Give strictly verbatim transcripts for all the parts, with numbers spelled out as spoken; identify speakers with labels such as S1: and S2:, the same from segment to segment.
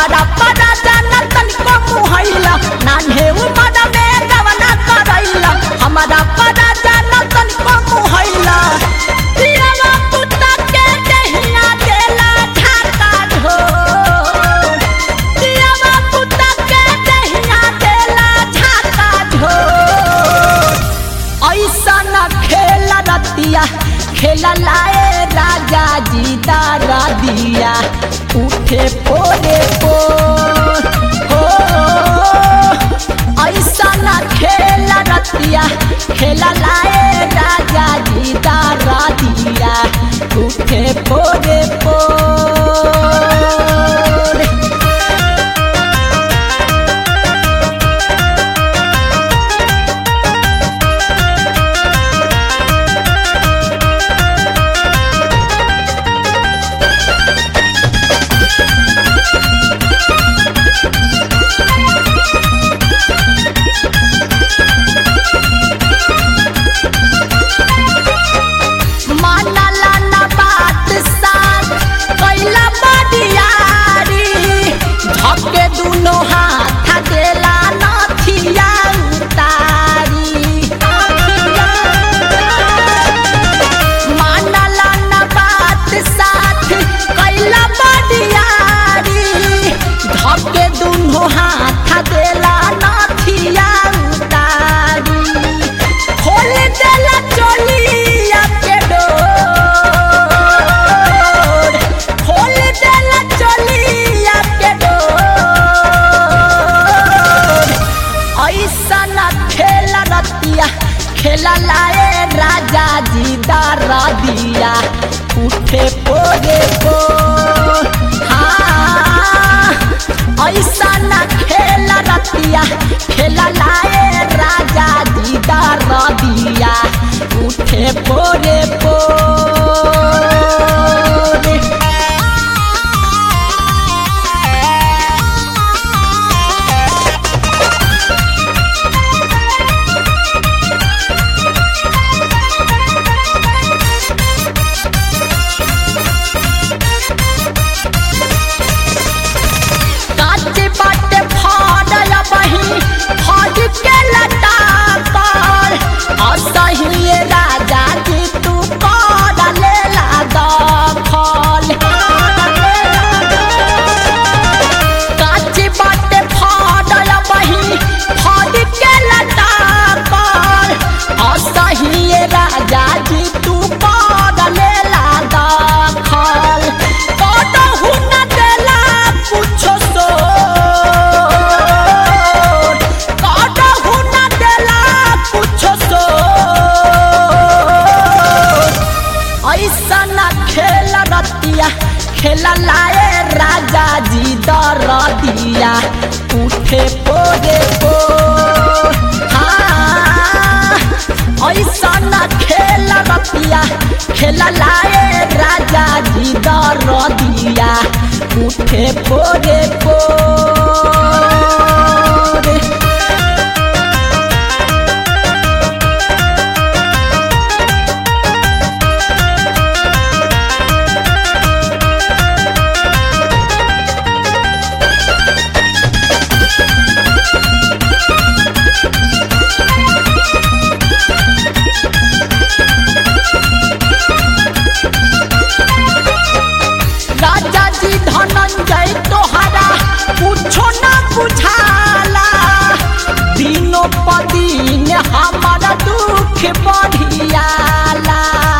S1: हमारा पदा जाना तनिको मुहैला नान्हे उमर में गवना करैला हमारा पदा जाना तनिको मुहैला पियावा पुता के देहिया देला ढाका ढोल पियावा पुता के देहिया देला ढाका ढोल ऐसा न खेला रतिया खेला लाए राजा जी दारा दिया उठे पोरे पोर हो ऐसा न खेला रतिया खेला लाए राजा जी दारा दिया उठे पोरे पोर खेला लाए राजा जी दारा दिया उठे पोरे पो हाँ ऐसा न खेला रतिया खेला लाए राजा जी दारा दिया उठे पोरे पो खेला लाए राजा जी दारा दिया उठे पोरे पो हाँ ऐसा न खेला रतिया खेला लाए राजा जी दारा दिया उठे पोरे पो धनंजय तोहरा कुछो न बुझाला दिनों पर दिन हमारा दुख बढ़ियाला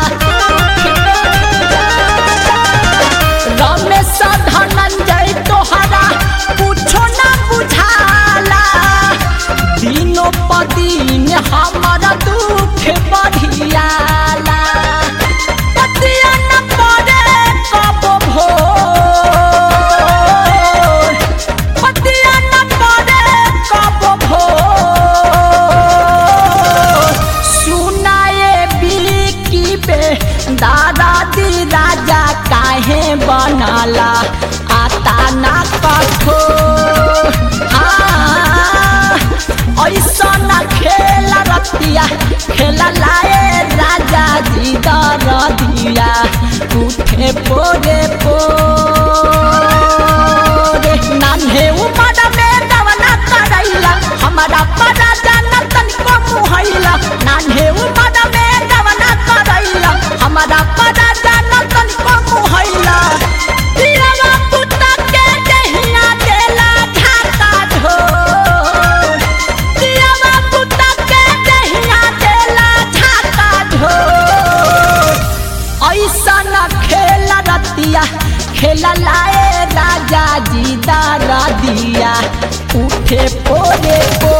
S1: रमेश धनंजय तोहरा कुछो न बुझाला दिनों पर दिन हमारा दुख बढ़ियाला पतिया न पड़े कब भो दादा दी राजा काहे बनाला आता ना कठो हाँ ऐसा न खेला रतिया खेला लाए राजा जी दारा दिया उठे पोरे पोरे ना के